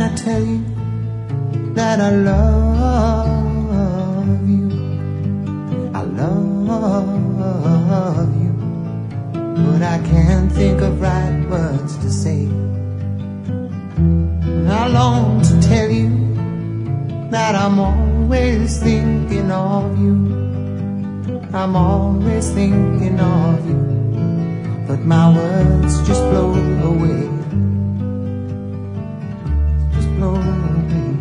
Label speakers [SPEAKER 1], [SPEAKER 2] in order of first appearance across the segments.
[SPEAKER 1] I tell you that I love you? I love you, but I can't think of right words to say. I long to tell you that I'm always thinking of you. I'm always thinking of you, but my words just blow away. Just blow away.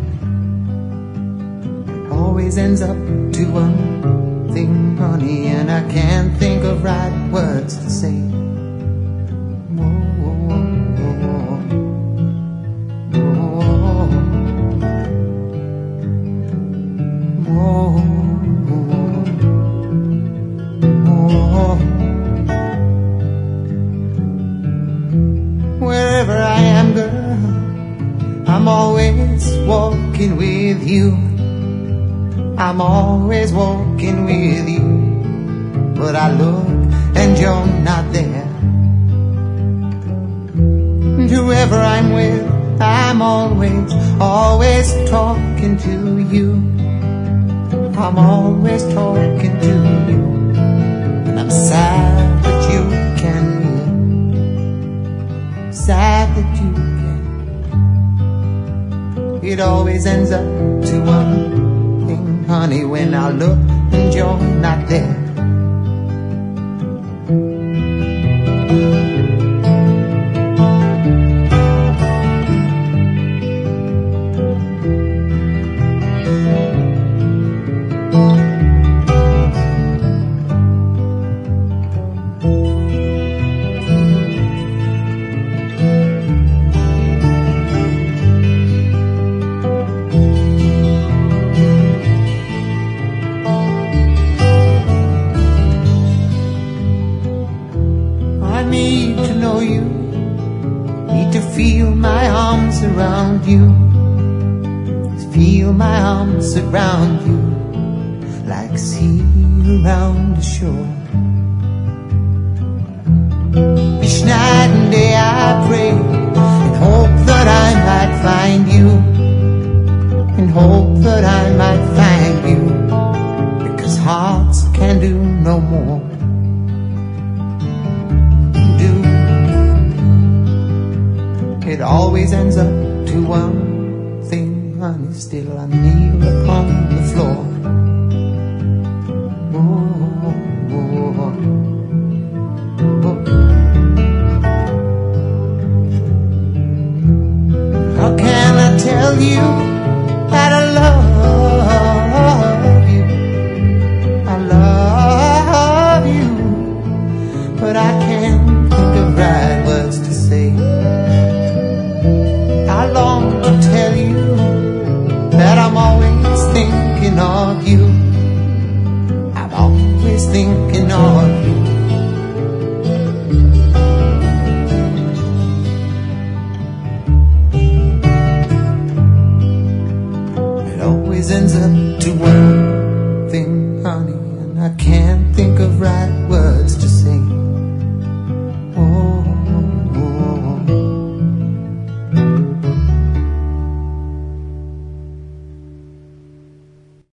[SPEAKER 1] It always ends up to one thing, honey, and I can't think of right words to say. Wherever I am, girl, I'm always walking with you. I'm always walking with you, but I look and you're not there. And whoever I'm with, I'm always talking to you. I'm always talking to you, and I'm sad that you can't hear. Sad that you can't. It always ends up to one thing, honey, when I look and you're not there. I need to know you, need to feel my arms around you, feel my arms around you, like sea around the shore. Each night and day I pray and hope that I might find you, and hope that I might find you, because hearts can do no more. It always ends up to one thing, honey, still I kneel upon the floor. How can I tell you that I love you? I love you, but I can't think of right words to say. I long to tell you that I'm always thinking of you. I'm always thinking of you. It always ends up to one thing, honey, and I can't think of right